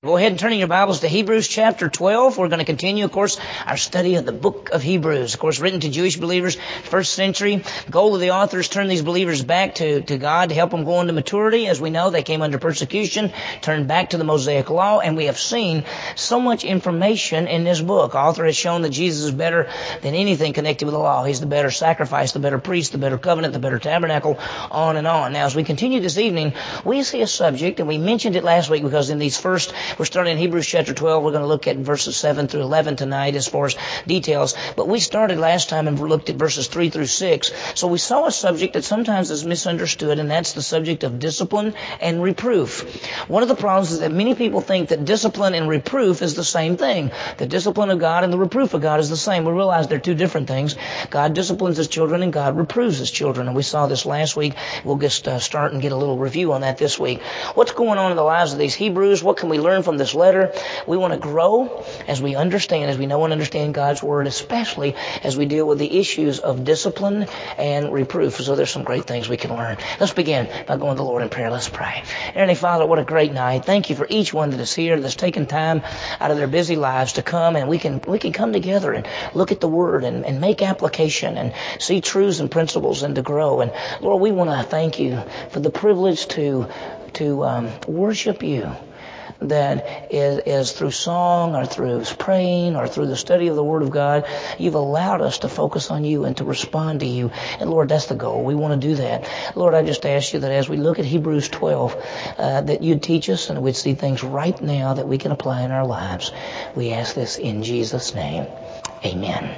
Go ahead and turn in your Bibles to Hebrews chapter 12. We're going to continue, of course, our study of the book of Hebrews. Of course, written to Jewish believers, first century. The goal of the author is to turn these believers back to God to help them go into maturity. As we know, they came under persecution, turned back to the Mosaic law, and we have seen so much information in this book. The author has shown that Jesus is better than anything connected with the law. He's the better sacrifice, the better priest, the better covenant, the better tabernacle, on and on. Now, as we continue this evening, we see a subject, and we mentioned it last week because in these we're starting in Hebrews chapter 12. We're going to look at verses 7 through 11 tonight as far as details. But we started last time and looked at verses 3 through 6. So we saw a subject that sometimes is misunderstood, and that's the subject of discipline and reproof. One of the problems is that many people think that discipline and reproof is the same thing. The discipline of God and the reproof of God is the same. We realize they're two different things. God disciplines His children and God reproves His children. And we saw this last week. We'll just start and get a little review on that this week. What's going on in the lives of these Hebrews? What can we learn from this letter? We want to grow as we understand, as we know and understand God's Word, especially as we deal with the issues of discipline and reproof. So there's some great things we can learn. Let's begin by going to the Lord in prayer. Let's pray. Heavenly Father, what a great night. Thank you for each one that is here, that's taken time out of their busy lives to come, and we can come together and look at the Word and make application and see truths and principles and to grow. And Lord, we want to thank you for the privilege to worship you. That is through song or through praying or through the study of the Word of God, you've allowed us to focus on you and to respond to you. And Lord, that's the goal. We want to do that. Lord, I just ask you that as we look at Hebrews 12, that you'd teach us and we'd see things right now that we can apply in our lives. We ask this in Jesus' name. Amen.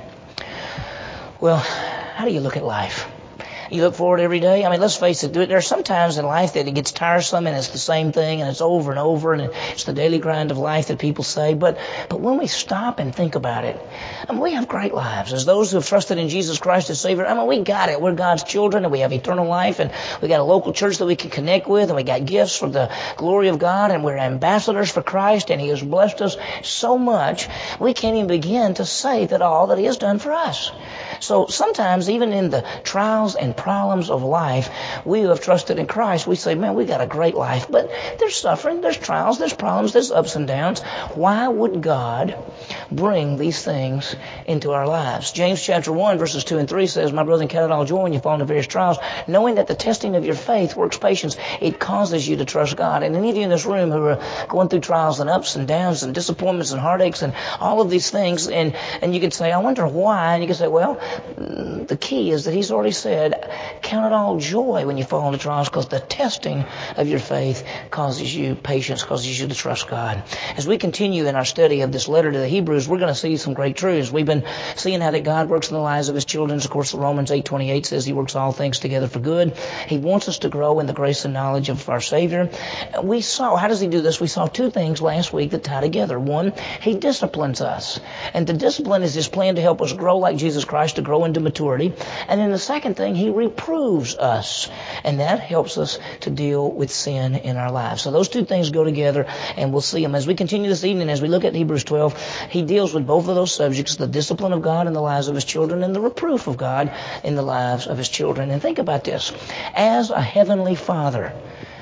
Well, how do you look at life? You look forward every day. I mean, let's face it, there are some times in life that it gets tiresome and it's the same thing and it's over and over and it's the daily grind of life that people say. But when we stop and think about it, I mean, we have great lives. As those who have trusted in Jesus Christ as Savior, I mean, we got it. We're God's children and we have eternal life and we got a local church that we can connect with and we got gifts for the glory of God and we're ambassadors for Christ and He has blessed us so much we can't even begin to say that all that He has done for us. So sometimes even in the trials and problems of life, we who have trusted in Christ, we say, man, we got a great life. But there's suffering, there's trials, there's problems, there's ups and downs. Why would God bring these things into our lives? James chapter 1 verses 2 and 3 says, my brethren, count it all joy when you fall into various trials, knowing that the testing of your faith works patience. It causes you to trust God. And any of you in this room who are going through trials and ups and downs and disappointments and heartaches and all of these things, and you could say, I wonder why. And you could say, well, the key is that He's already said, count it all joy when you fall into trials because the testing of your faith causes you patience, causes you to trust God. As we continue in our study of this letter to the Hebrews, we're going to see some great truths. We've been seeing how that God works in the lives of His children. Of course, Romans 8:28 says He works all things together for good. He wants us to grow in the grace and knowledge of our Savior. We saw, how does He do this? We saw two things last week that tie together. One, He disciplines us. And the discipline is His plan to help us grow like Jesus Christ, to grow into maturity. And then the second thing, He reproves us, and that helps us to deal with sin in our lives. So those two things go together, and we'll see them as we continue this evening. As we look at Hebrews 12, he deals with both of those subjects, the discipline of God in the lives of His children and the reproof of God in the lives of His children. And think about this. As a heavenly Father,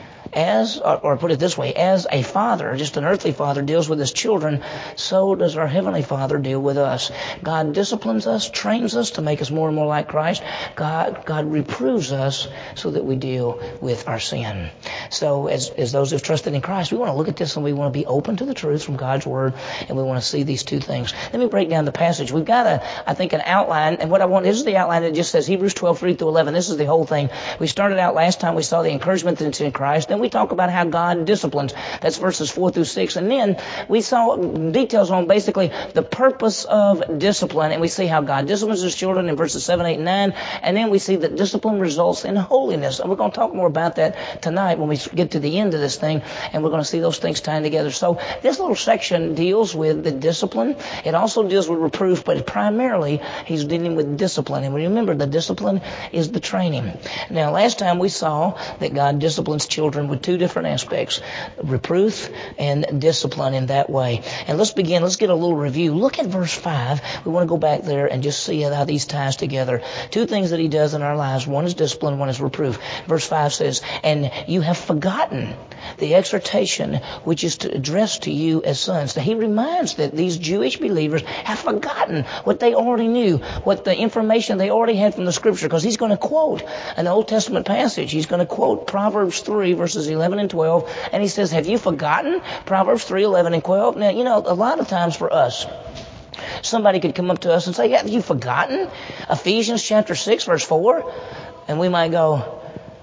or put it this way, as a father, just an earthly father, deals with his children, so does our heavenly Father deal with us. God disciplines us, trains us to make us more and more like Christ. God reproves us so that we deal with our sin. So as those who've trusted in Christ, we want to look at this and we want to be open to the truth from God's Word, and we want to see these two things. Let me break down the passage. We've got an outline, and this is the outline that just says Hebrews 12, 3 through 11. This is the whole thing. We started out last time, we saw the encouragement that's in Christ. Then we talk about how God disciplines. That's verses 4 through 6. And then we saw details on basically the purpose of discipline. And we see how God disciplines His children in verses 7, 8, and 9. And then we see that discipline results in holiness. And we're going to talk more about that tonight when we get to the end of this thing. And we're going to see those things tying together. So this little section deals with the discipline. It also deals with reproof, but primarily he's dealing with discipline. And remember, the discipline is the training. Now, last time we saw that God disciplines children with two different aspects, reproof and discipline in that way. And let's begin. Let's get a little review. Look at verse 5. We want to go back there and just see how these ties together. Two things that he does in our lives. One is discipline, one is reproof. Verse 5 says, and you have forgotten the exhortation which is addressed to you as sons. Now, he reminds that these Jewish believers have forgotten what they already knew, what the information they already had from the Scripture, because he's going to quote an Old Testament passage. He's going to quote Proverbs 3, verses 11 and 12, and he says, have you forgotten Proverbs 3, 11 and 12? Now, you know, a lot of times for us, somebody could come up to us and say, have you forgotten Ephesians chapter 6, verse 4? And we might go,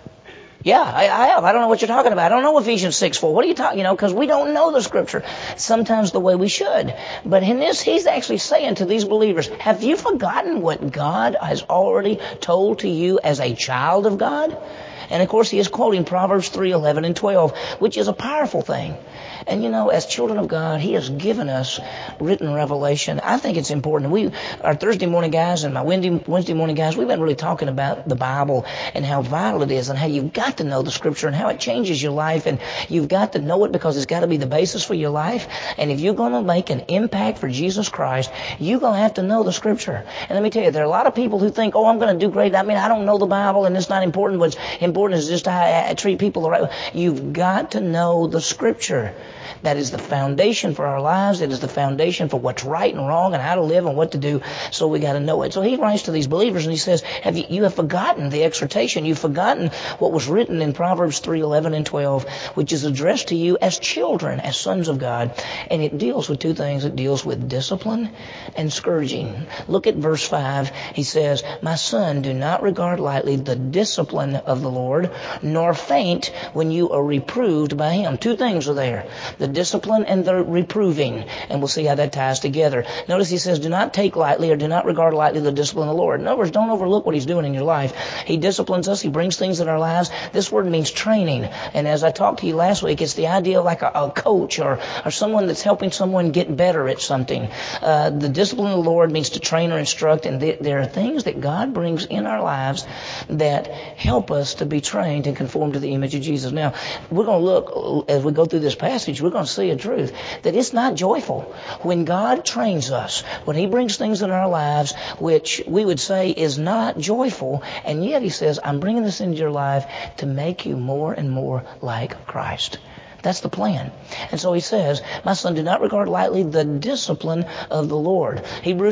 yeah, I have. I don't know what you're talking about. I don't know Ephesians 6:4. What are you talking? Because we don't know the Scripture sometimes the way we should. But in this, he's actually saying to these believers, have you forgotten what God has already told to you as a child of God? And of course, he is quoting Proverbs 3, 11 and 12, which is a powerful thing. And as children of God, he has given us written revelation. I think it's important. Our Thursday morning guys and my Wednesday morning guys, we've been really talking about the Bible and how vital it is and how you've got to know the Scripture and how it changes your life. And you've got to know it because it's got to be the basis for your life. And if you're going to make an impact for Jesus Christ, you're going to have to know the Scripture. And let me tell you, there are a lot of people who think, I'm going to do great. I mean, I don't know the Bible and it's not important. What's important is just how I treat people the right way. You've got to know the Scripture. That is the foundation for our lives. It is the foundation for what's right and wrong and how to live and what to do. So we got to know it. So he writes to these believers and he says, you have forgotten the exhortation. You've forgotten what was written in Proverbs 3, 11 and 12, which is addressed to you as children, as sons of God. And it deals with two things. It deals with discipline and scourging. Look at verse 5. He says, my son, do not regard lightly the discipline of the Lord, nor faint when you are reproved by him. Two things are there. The discipline and the reproving. And we'll see how that ties together. Notice he says, do not take lightly or do not regard lightly the discipline of the Lord. In other words, don't overlook what he's doing in your life. He disciplines us. He brings things in our lives. This word means training. And as I talked to you last week, it's the idea of like a coach or someone that's helping someone get better at something. The discipline of the Lord means to train or instruct. And there are things that God brings in our lives that help us to be trained and conform to the image of Jesus. Now, we're going to look, as we go through this passage, we're going to see a truth that it's not joyful. When God trains us, when he brings things in our lives which we would say is not joyful, and yet he says, I'm bringing this into your life to make you more and more like Christ. That's the plan. And so he says, my son, do not regard lightly the discipline of the Lord.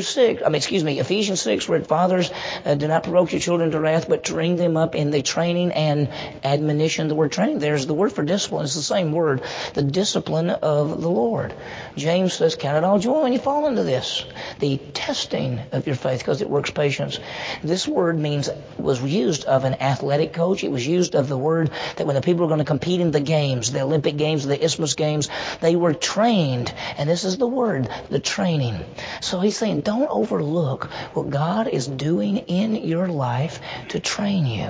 Ephesians 6, where fathers, do not provoke your children to wrath, but train them up in the training and admonition. The word training there is the word for discipline. It's the same word, the discipline of the Lord. James says, count it all joy when you fall into this. The testing of your faith, because it works patience. This word was used of an athletic coach. It was used of the word that when the people are going to compete in the games, the Olympic Games, the Isthmus Games, they were trained. And this is the word, the training. So he's saying, don't overlook what God is doing in your life to train you.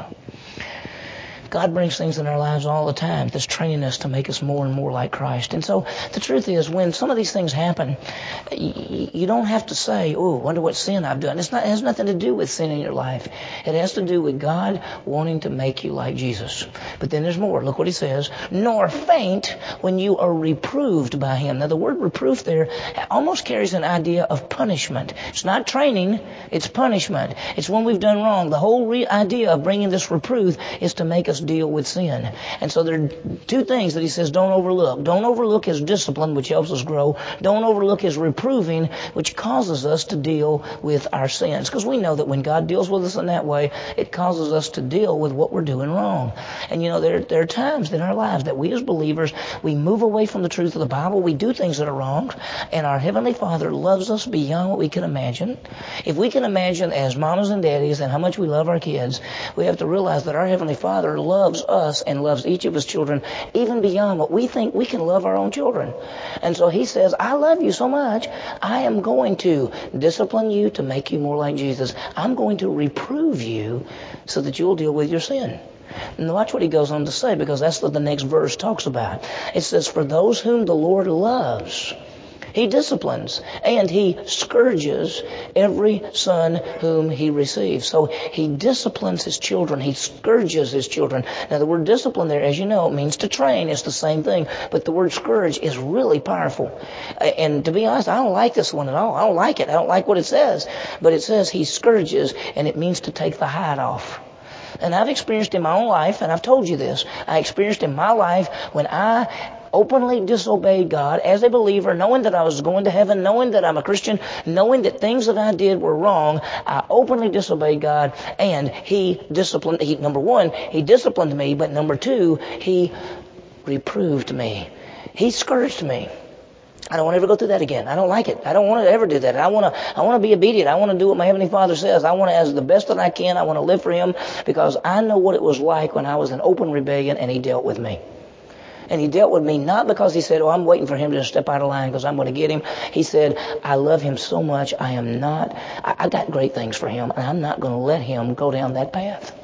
God brings things in our lives all the time that's training us to make us more and more like Christ. And so the truth is, when some of these things happen, you don't have to say, wonder what sin I've done. It has nothing to do with sin in your life. It has to do with God wanting to make you like Jesus. But then there's more. Look what he says. Nor faint when you are reproved by him. Now the word reproof there almost carries an idea of punishment. It's not training, it's punishment. It's when we've done wrong. The whole idea of bringing this reproof is to make us deal with sin. And so there are two things that he says don't overlook. Don't overlook his discipline, which helps us grow. Don't overlook his reproving, which causes us to deal with our sins. Because we know that when God deals with us in that way, it causes us to deal with what we're doing wrong. And there are times in our lives that we as believers, we move away from the truth of the Bible. We do things that are wrong. And our Heavenly Father loves us beyond what we can imagine. If we can imagine as mamas and daddies and how much we love our kids, we have to realize that our Heavenly Father loves us and loves each of his children even beyond what we think we can love our own children. And so he says, I love you so much, I am going to discipline you to make you more like Jesus. I'm going to reprove you so that you'll deal with your sin. And watch what he goes on to say, because that's what the next verse talks about. It says, for those whom the Lord loves, He disciplines and he scourges every son whom he receives. So he disciplines his children. He scourges his children. Now the word discipline there, as you know, means to train. It's the same thing. But the word scourge is really powerful. And to be honest, I don't like this one at all. I don't like it. I don't like what it says. But it says he scourges, and it means to take the hide off. And I've experienced in my own life, and I've told you this, I experienced in my life when I openly disobeyed God as a believer, knowing that I was going to heaven, knowing that I'm a Christian, knowing that things that I did were wrong. I openly disobeyed God, and he disciplined. Number one, he disciplined me, but number two, he reproved me. He scourged me. I don't want to ever go through that again. I don't like it. I don't want to ever do that. I want to be obedient. I want to do what my Heavenly Father says. I want to, as the best that I can, I want to live for Him, because I know what it was like when I was in open rebellion and He dealt with me. And He dealt with me not because He said, I'm waiting for him to step out of line because I'm going to get him. He said, I love him so much. I got great things for him, and I'm not going to let him go down that path.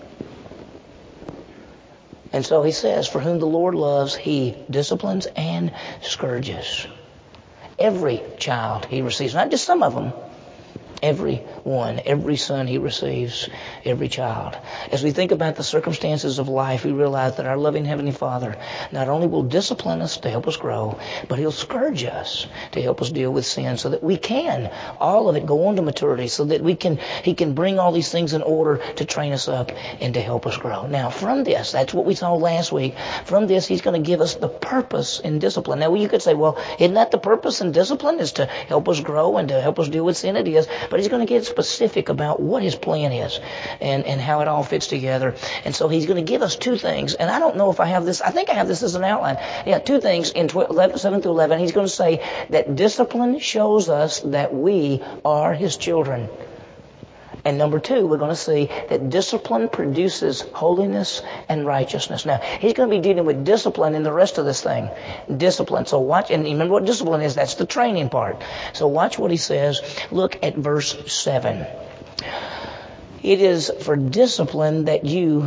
And so He says, for whom the Lord loves, He disciplines and scourges. Every child He receives, not just some of them. Every one, every son He receives, every child. As we think about the circumstances of life, we realize that our loving Heavenly Father not only will discipline us to help us grow, but He'll scourge us to help us deal with sin so that we can, all of it, go on to maturity, so that He can bring all these things in order to train us up and to help us grow. Now, from this, that's what we saw last week, from this He's going to give us the purpose in discipline. Now, you could say, well, isn't that the purpose in discipline, is to help us grow and to help us deal with sin? It is. But He's going to get specific about what His plan is and how it all fits together. And so He's going to give us two things. And I don't know if I have this. I think I have this as an outline. Yeah, two things in 7 through 11. He's going to say that discipline shows us that we are His children. And number two, we're going to see that discipline produces holiness and righteousness. Now, He's going to be dealing with discipline in the rest of this thing. Discipline. So watch, and remember what discipline is. That's the training part. So watch what He says. Look at verse 7. It is for discipline that you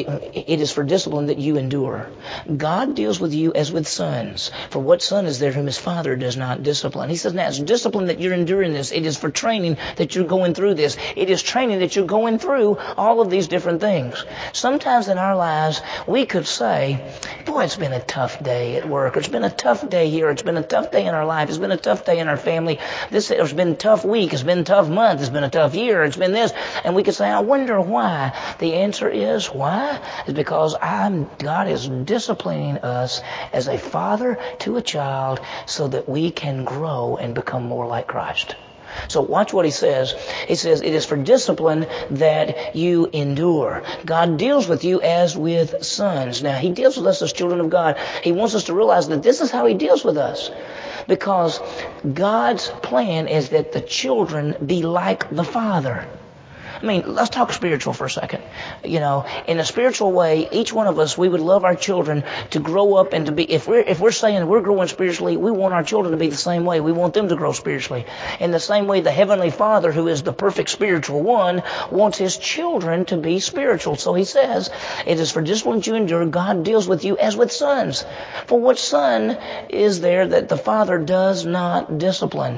endure. God deals with you as with sons. For what son is there whom his father does not discipline? He says, now it's discipline that you're enduring this. It is for training that you're going through this. It is training that you're going through all of these different things. Sometimes in our lives, we could say, boy, it's been a tough day at work. It's been a tough day here. It's been a tough day in our life. It's been a tough day in our family. It's been a tough week. It's been a tough month. It's been a tough year. It's been this. And we could say, I wonder why. The answer is why? Is because God is disciplining us as a father to a child so that we can grow and become more like Christ. So watch what He says. He says, it is for discipline that you endure. God deals with you as with sons. Now, He deals with us as children of God. He wants us to realize that this is how He deals with us. Because God's plan is that the children be like the Father. I mean, let's talk spiritual for a second. You know, in a spiritual way, each one of us, we would love our children to grow up and to be, if we're saying we're growing spiritually, we want our children to be the same way. We want them to grow spiritually. In the same way, the Heavenly Father, who is the perfect spiritual one, wants His children to be spiritual. So He says, it is for discipline you endure. God deals with you as with sons. For what son is there that the Father does not discipline?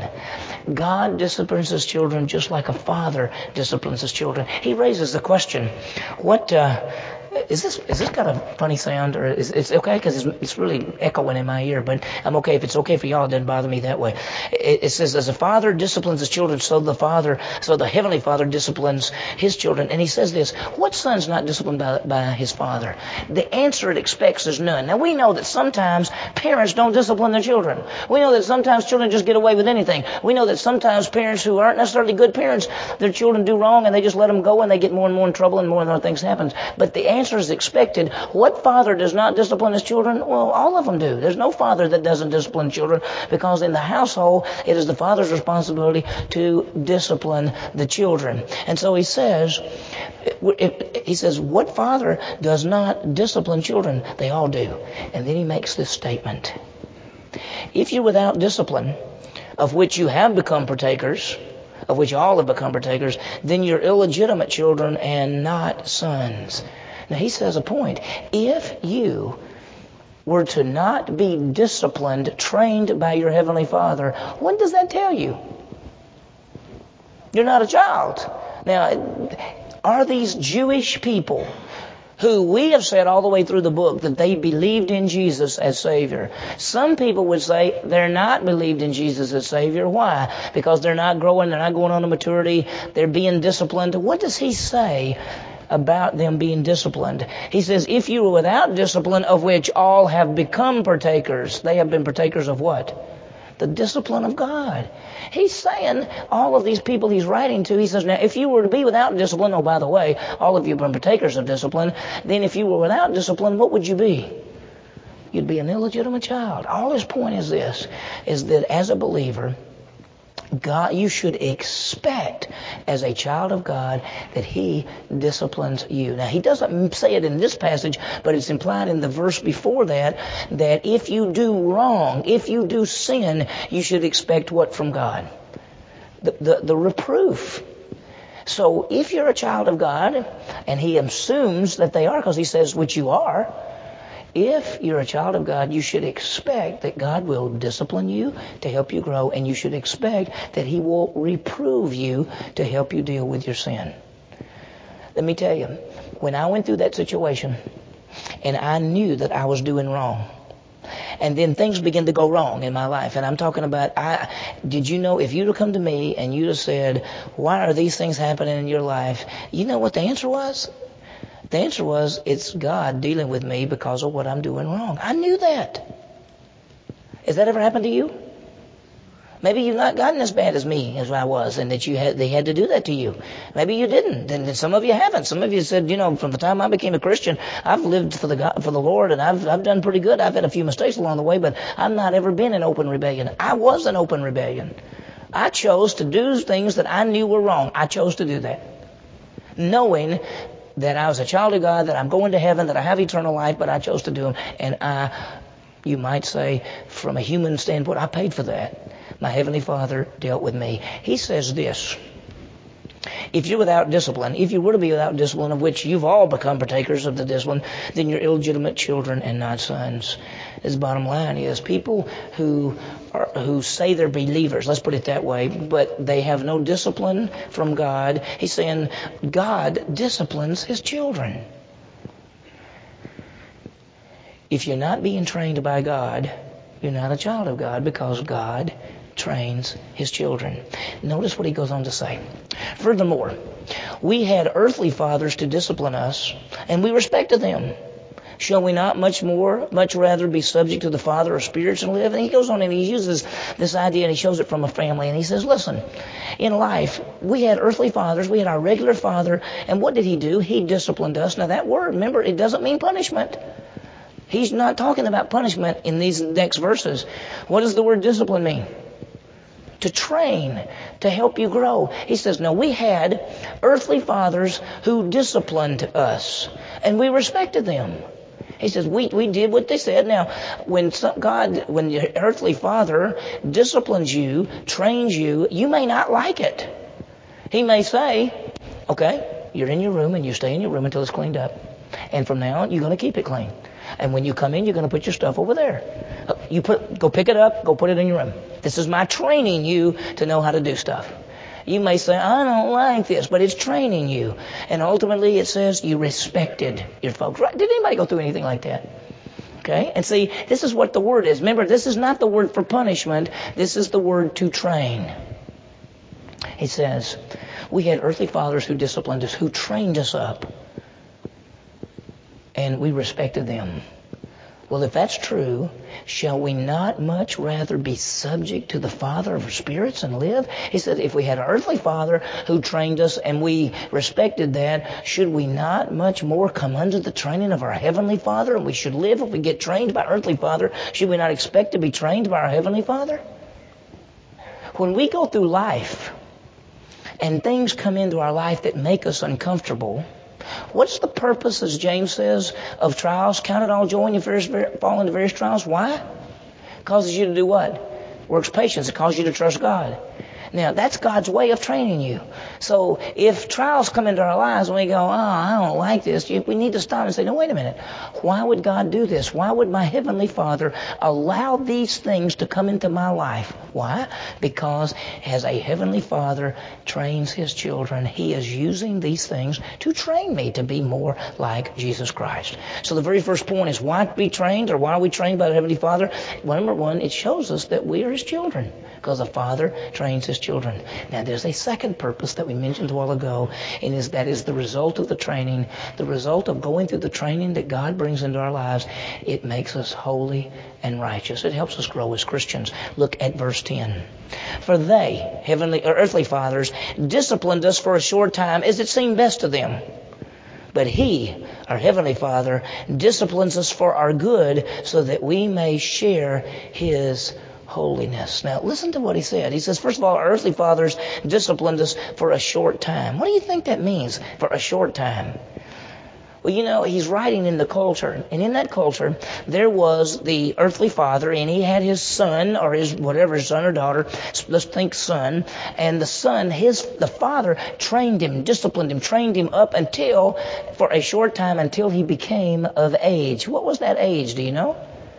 God disciplines His children just like a father disciplines his children. He raises the question, what is this got a funny sound, or is it's okay because it's really echoing in my ear, but I'm okay if it's okay for y'all. It doesn't bother me that way. It says, as a father disciplines his children, so the Heavenly Father disciplines His children. And He says this, what son's not disciplined by his father? The answer it expects is none. Now we know that sometimes parents don't discipline their children. We know that sometimes children just get away with anything. We know that sometimes parents who aren't necessarily good parents, their children do wrong and they just let them go and they get more and more in trouble and more and more things happen. But the answer is expected. What father does not discipline his children? Well, all of them do. There's no father that doesn't discipline children, because in the household, it is the father's responsibility to discipline the children. And so He says, what father does not discipline children? They all do. And then He makes this statement. If you're without discipline, of which you have become partakers, of which all have become partakers, then you're illegitimate children and not sons. Now He says a point. If you were to not be disciplined, trained by your Heavenly Father, what does that tell you? You're not a child. Now, are these Jewish people who we have said all the way through the book that they believed in Jesus as Savior? Some people would say they're not believed in Jesus as Savior. Why? Because they're not growing, they're not going on to maturity, they're being disciplined. What does he say about them being disciplined? He says, if you were without discipline, of which all have become partakers. They have been partakers of what? The discipline of God. He's saying, all of these people he's writing to, he says, now if you were to be without discipline, oh, by the way, all of you have been partakers of discipline, then if you were without discipline, what would you be? You'd be an illegitimate child. All his point is this, is that as a believer, God, you should expect as a child of God that He disciplines you. Now, He doesn't say it in this passage, but it's implied in the verse before that if you do wrong, if you do sin, you should expect what from God? The reproof. So if you're a child of God, and He assumes that they are, because He says, which you are, if you're a child of God, you should expect that God will discipline you to help you grow, and you should expect that He will reprove you to help you deal with your sin. Let me tell you, when I went through that situation, and I knew that I was doing wrong, and then things began to go wrong in my life, and I'm talking about, did you know if you'd have come to me and you'd have said, why are these things happening in your life? You know what the answer was? The answer was, it's God dealing with me because of what I'm doing wrong. I knew that. Has that ever happened to you? Maybe you've not gotten as bad as me as I was, and that they had to do that to you. Maybe you didn't, and some of you haven't. Some of you said, from the time I became a Christian, I've lived for the Lord, and I've done pretty good. I've had a few mistakes along the way, but I've not ever been in open rebellion. I was in open rebellion. I chose to do things that I knew were wrong. I chose to do that, knowing that I was a child of God, that I'm going to heaven, that I have eternal life, but I chose to do them. And you might say, from a human standpoint, I paid for that. My Heavenly Father dealt with me. He says this, if you're without discipline, if you were to be without discipline, of which you've all become partakers of the discipline, then you're illegitimate children and not sons. His bottom line is people who say they're believers, let's put it that way, but they have no discipline from God. He's saying God disciplines His children. If you're not being trained by God, you're not a child of God, because God trains His children. Notice what he goes on to say. Furthermore, we had earthly fathers to discipline us, and we respected them. Shall we not much rather be subject to the Father of spirits and live? And he goes on and he uses this idea and he shows it from a family. And he says, listen, in life, we had earthly fathers. We had our regular father. And what did he do? He disciplined us. Now that word, remember, it doesn't mean punishment. He's not talking about punishment in these next verses. What does the word discipline mean? To train, to help you grow. He says, no, we had earthly fathers who disciplined us, and we respected them. He says, we did what they said. Now, when your earthly father disciplines you, trains you, you may not like it. He may say, okay, you're in your room and you stay in your room until it's cleaned up. And from now on, you're going to keep it clean. And when you come in, you're going to put your stuff over there. Go pick it up, go put it in your room. This is my training you to know how to do stuff. You may say, I don't like this, but it's training you. And ultimately it says you respected your folks. Right? Did anybody go through anything like that? Okay? And see, this is what the word is. Remember, this is not the word for punishment. This is the word to train. He says, we had earthly fathers who disciplined us, who trained us up. And we respected them. Well, if that's true, shall we not much rather be subject to the Father of spirits and live? He said, if we had an earthly father who trained us and we respected that, should we not much more come under the training of our Heavenly Father? And we should live if we get trained by our earthly father. Should we not expect to be trained by our Heavenly Father? When we go through life and things come into our life that make us uncomfortable, what's the purpose, as James says, of trials? Count it all joy when you fall into various trials. Why? It causes you to do what? Works patience. It causes you to trust God. Now, that's God's way of training you. So if trials come into our lives and we go, I don't like this, we need to stop and say, no, wait a minute. Why would God do this? Why would my Heavenly Father allow these things to come into my life? Why? Because as a Heavenly Father trains His children, He is using these things to train me to be more like Jesus Christ. So the very first point is, why be trained, or why are we trained by the Heavenly Father? Well, number one, it shows us that we are His children, because the Father trains His children. Now, there's a second purpose that we mentioned a while ago, and that is the result of the training, the result of going through the training that God brings into our lives. It makes us holy and righteous. It helps us grow as Christians. Look at verse 10. For they, heavenly or earthly fathers, disciplined us for a short time as it seemed best to them. But He, our Heavenly Father, disciplines us for our good so that we may share His holiness. Now, listen to what He said. He says, first of all, our earthly fathers disciplined us for a short time. What do you think that means, for a short time? Well, he's writing in the culture, and in that culture, there was the earthly father, and he had his son, or his son or daughter, let's think son, and the son, the father trained him, disciplined him, trained him up for a short time, until he became of age. What was that age, do you know?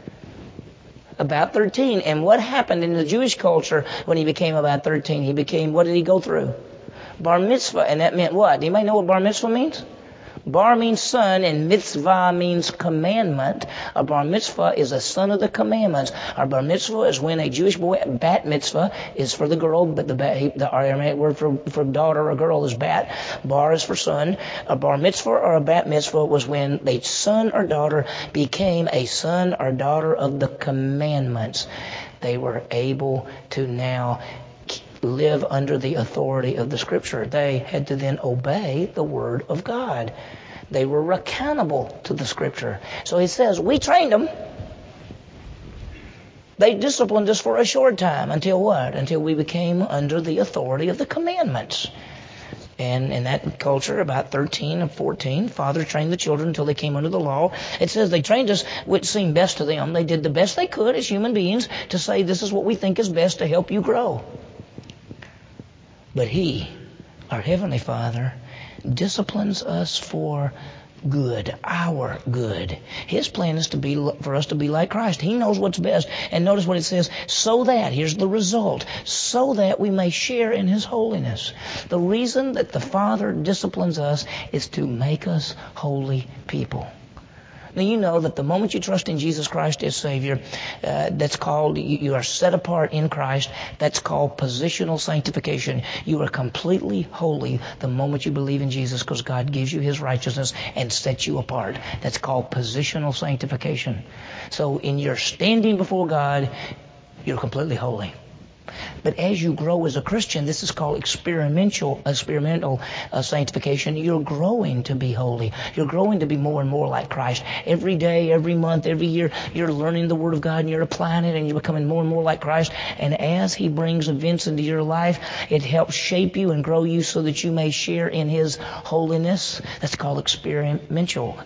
About 13. And what happened in the Jewish culture when he became about 13? What did he go through? Bar mitzvah, and that meant what? Anybody know what bar mitzvah means? Bar means son, and mitzvah means commandment. A bar mitzvah is a son of the commandments. Our bar mitzvah is when a Jewish boy, bat mitzvah is for the girl, but the Aramaic word for daughter or girl is bat. Bar is for son. A bar mitzvah or a bat mitzvah was when the son or daughter became a son or daughter of the commandments. They were able to now live under the authority of the Scripture. They had to then obey the Word of God. They were accountable to the Scripture. So he says, we trained them. They disciplined us for a short time. Until what? Until we became under the authority of the commandments. And in that culture, about 13 and 14, fathers trained the children until they came under the law. It says they trained us which seemed best to them. They did the best they could as human beings to say, this is what we think is best to help you grow. But He, our Heavenly Father, disciplines us for good, our good. His plan is for us to be like Christ. He knows what's best. And notice what it says, so that, here's the result, so that we may share in His holiness. The reason that the Father disciplines us is to make us holy people. Now, you know that the moment you trust in Jesus Christ as Savior, that's called, you are set apart in Christ. That's called positional sanctification. You are completely holy the moment you believe in Jesus, because God gives you His righteousness and sets you apart. That's called positional sanctification. So in your standing before God, you're completely holy. But as you grow as a Christian, this is called experimental sanctification. You're growing to be holy. You're growing to be more and more like Christ. Every day, every month, every year, you're learning the Word of God and you're applying it and you're becoming more and more like Christ. And as He brings events into your life, it helps shape you and grow you so that you may share in His holiness. That's called experiential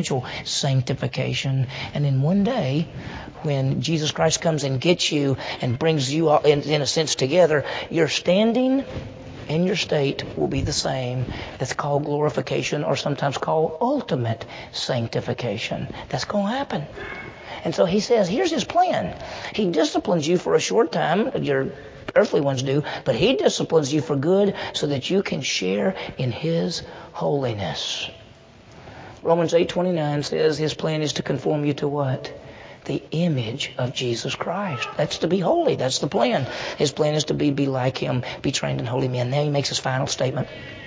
sanctification. And then one day, when Jesus Christ comes and gets you and brings you all in a sense together, your standing and your state will be the same. That's called glorification, or sometimes called ultimate sanctification. That's going to happen. And so He says, here's His plan. He disciplines you for a short time. Your earthly ones do. But He disciplines you for good so that you can share in His holiness. Romans 8:29 says His plan is to conform you to what? The image of Jesus Christ. That's to be holy. That's the plan. His plan is to be like Him, be trained in holy men. Now He makes His final statement.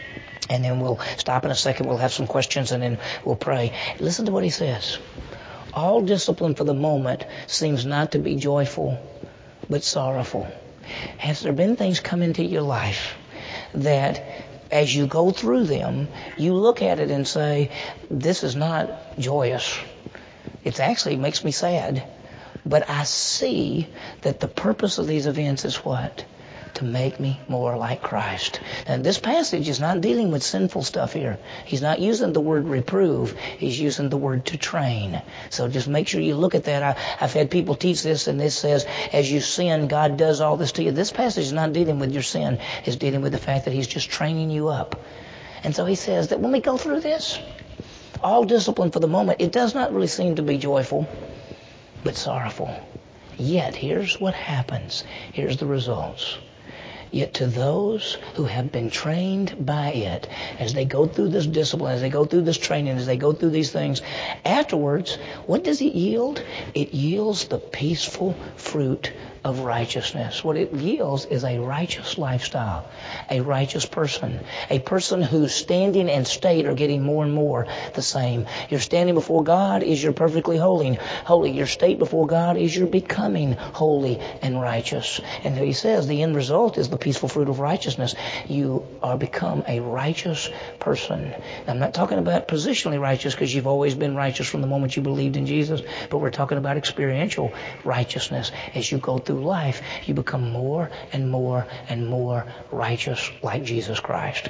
And then we'll stop in a second. We'll have some questions and then we'll pray. Listen to what He says. All discipline for the moment seems not to be joyful, but sorrowful. Has there been things come into your life that as you go through them, you look at it and say, this is not joyous. It actually makes me sad. But I see that the purpose of these events is what? to make me more like Christ. And this passage is not dealing with sinful stuff here. He's not using the word reprove. He's using the word to train. So just make sure you look at that. I've had people teach this, and this says, as you sin, God does all this to you. This passage is not dealing with your sin. It's dealing with the fact that He's just training you up. And so He says that when we go through this, all discipline for the moment, it does not really seem to be joyful, but sorrowful. Yet, here's what happens. Here's the results. Yet to those who have been trained by it, as they go through this discipline, as they go through this training, as they go through these things, afterwards, what does it yield? It yields the peaceful fruit of righteousness. What it yields is a righteous lifestyle, a righteous person, a person whose standing and state are getting more and more the same. Your standing before God is you're perfectly holy. Your state before God is you're becoming holy and righteous. And He says the end result is the peaceful fruit of righteousness. You are become a righteous person. I'm not talking about positionally righteous because you've always been righteous from the moment you believed in Jesus, but we're talking about experiential righteousness. As you go through life, you become more and more and more righteous like Jesus Christ.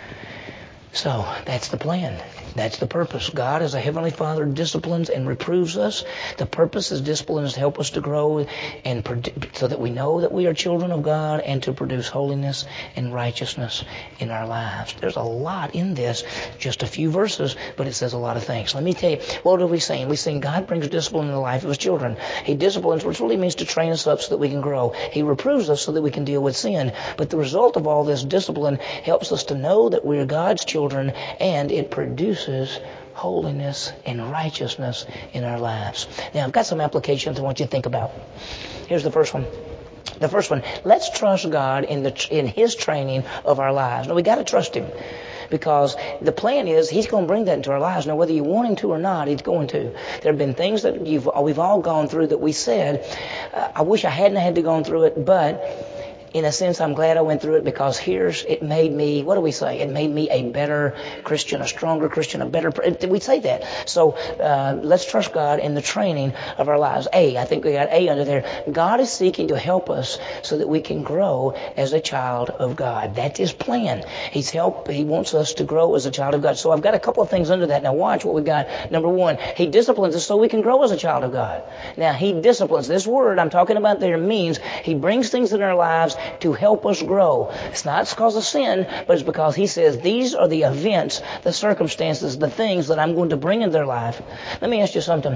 So that's the plan. That's the purpose. God, as a Heavenly Father, disciplines and reproves us. The purpose is discipline is to help us to grow and so that we know that we are children of God and to produce holiness and righteousness in our lives. There's a lot in this, just a few verses, but it says a lot of things. Let me tell you, what are we saying? We saying God brings discipline in the life of His children. He disciplines, which really means to train us up so that we can grow. He reproves us so that we can deal with sin. But the result of all this discipline helps us to know that we are God's children, and it produces holiness and righteousness in our lives. Now, I've got some applications I want you to think about. Here's the first one. The first one, let's trust God in His training of our lives. Now, we got to trust Him, because the plan is He's going to bring that into our lives. Now, whether you want Him to or not, He's going to. There have been things that we've all gone through that we said, I wish I hadn't had to go through it, but in a sense, I'm glad I went through it, because it made me, what do we say? It made me a better Christian, a stronger Christian, a better, we say that. So let's trust God in the training of our lives. I think we got A under there. God is seeking to help us so that we can grow as a child of God. That's His plan. He wants us to grow as a child of God. So I've got a couple of things under that. Now watch what we got. Number one, He disciplines us so we can grow as a child of God. Now He disciplines. This word I'm talking about there means He brings things in our lives to help us grow. It's not because of sin, but it's because He says these are the events, the circumstances, the things that I'm going to bring in their life. Let me ask you something.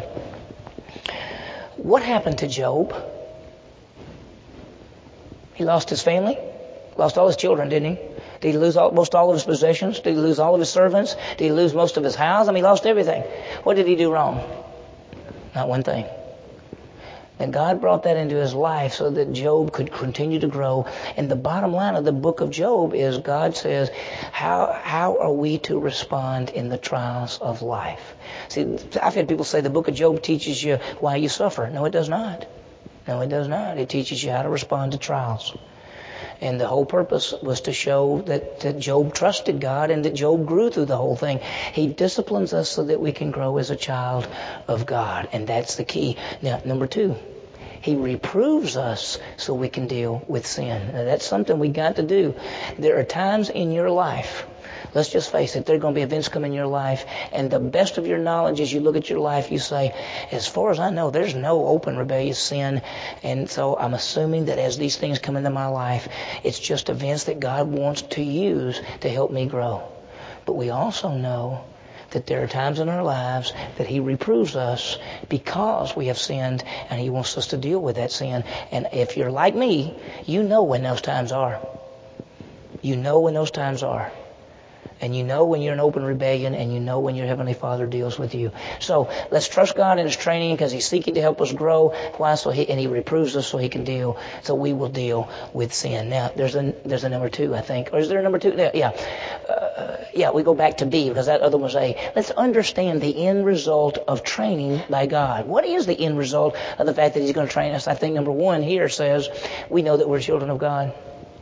What happened to Job? He lost his family, lost all his children, didn't he? Did he lose most all of his possessions? Did he lose all of his servants? Did he lose most of his house? He lost everything. What did he do wrong? Not one thing. And God brought that into his life so that Job could continue to grow. And the bottom line of the book of Job is God says, how are we to respond in the trials of life? See, I've had people say the book of Job teaches you why you suffer. No, it does not. No, it does not. It teaches you how to respond to trials. And the whole purpose was to show that Job trusted God and that Job grew through the whole thing. He disciplines us so that we can grow as a child of God. And that's the key. Now, number two, He reproves us so we can deal with sin. Now, that's something we got to do. There are times in your life, let's just face it, there are going to be events come in your life, and the best of your knowledge as you look at your life, you say, as far as I know, there's no open rebellious sin, and so I'm assuming that as these things come into my life, it's just events that God wants to use to help me grow. But we also know that there are times in our lives that He reproves us because we have sinned, and He wants us to deal with that sin. And if you're like me, you know when those times are. You know when those times are. And you know when you're in open rebellion, and you know when your Heavenly Father deals with you. So let's trust God in His training, because He's seeking to help us grow. Why? And He reproves us so He can deal. So we will deal with sin. Now, there's a number two, I think. Or is there a number two? Yeah, we go back to B, because that other one was A. Let's understand the end result of training by God. What is the end result of the fact that He's going to train us? I think number one here says we know that we're children of God.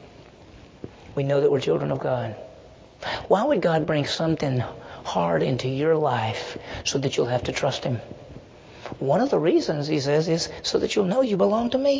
We know that we're children of God. Why would God bring something hard into your life so that you'll have to trust Him? One of the reasons, He says, is so that you'll know you belong to me.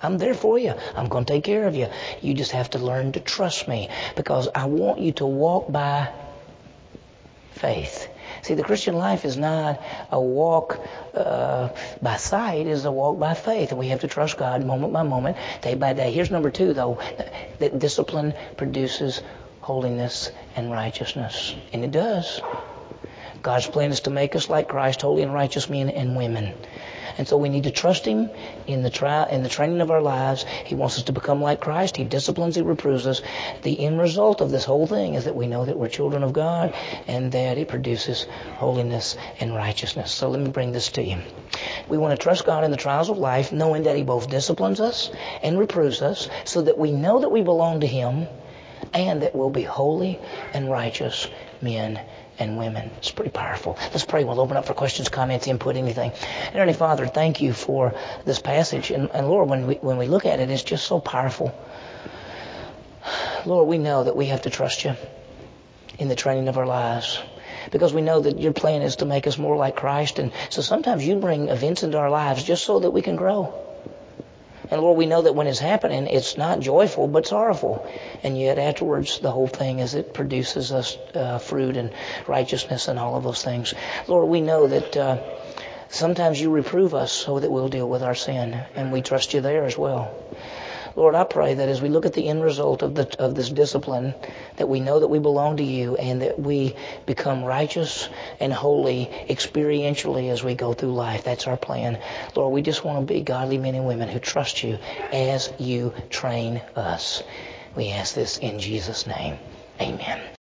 I'm there for you. I'm going to take care of you. You just have to learn to trust me, because I want you to walk by faith. See, the Christian life is not a walk by sight, it's a walk by faith. And we have to trust God moment by moment, day by day. Here's number 2, though, that discipline produces holiness and righteousness. And it does. God's plan is to make us like Christ, holy and righteous men and women. And so we need to trust Him in the training of our lives. He wants us to become like Christ. He disciplines, He reproves us. The end result of this whole thing is that we know that we're children of God and that it produces holiness and righteousness. So let me bring this to you. We want to trust God in the trials of life, knowing that He both disciplines us and reproves us, so that we know that we belong to Him and that we'll be holy and righteous men and women. It's pretty powerful. Let's pray. We'll open up for questions, comments, input, anything. Heavenly Father, thank you for this passage. And Lord, when we look at it, it's just so powerful. Lord, we know that we have to trust you in the training of our lives, because we know that your plan is to make us more like Christ. And so sometimes you bring events into our lives just so that we can grow. And Lord, we know that when it's happening, it's not joyful, but sorrowful. And yet afterwards, the whole thing is it produces us fruit and righteousness and all of those things. Lord, we know that sometimes you reprove us so that we'll deal with our sin. And we trust you there as well. Lord, I pray that as we look at the end result of this discipline, that we know that we belong to you and that we become righteous and holy experientially as we go through life. That's our plan. Lord, we just want to be godly men and women who trust you as you train us. We ask this in Jesus' name. Amen.